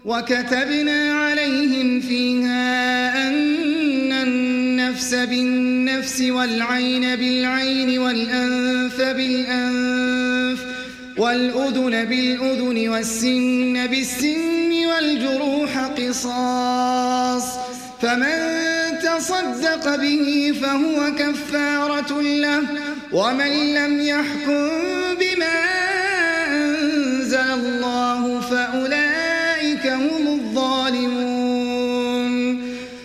وكتبنا عليهم فيها أن النفس بالنفس والعين بالعين والأنف بالأنف والأذن بالأذن والسن بالسن والجروح قصاص، فمن تصدق به فهو كفارة له، ومن لم يحكم